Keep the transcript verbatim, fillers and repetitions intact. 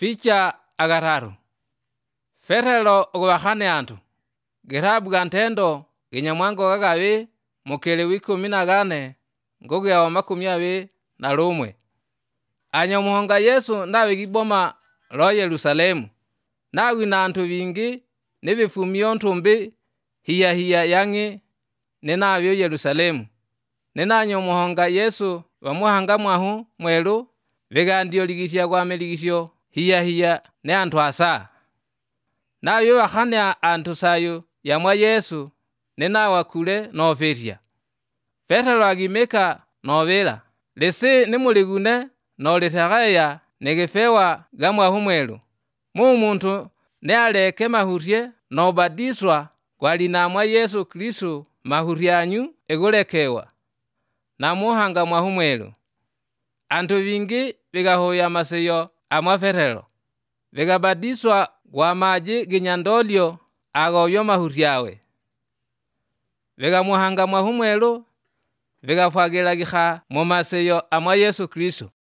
Ficha agararu. Ferelo ogwahane antu. Girabu gantendo ginyamwango gagawe mukele wikumi na gane ngoge wa makumi awe na lumwe. Anyamuhonga Yesu nawe giboma lo Yerusalemu. Nawe na antu vingi nibifumio ntumbi hiya hiya yangi nenavyo Yerusalemu. Nena anyamuhonga Yesu wamuhanga mwahu mwelu vegandio ligisya kwa meligisyo hiya hiya ne antu asa. Nawe wahane antu sayo ya mwa Yesu nena wakule no fetia. Petero agimeka no vela. Lesi nimuligune no litagaya negefewa gamwa humwelu. Mu muntu ne aleke mahurie no badiswa kwa lina mwa Yesu Kristo mahurianyu egulekewa. Na muhanga mwa humwelu. Antu vingi vigahoya maseyo amwa Petero. Vigabadiswa kwa maji ginyandolio agoyo mahuriawe. Vega muhanga mwa humwelu vigafagila giha mu maseyo amwa Yesu Kristo.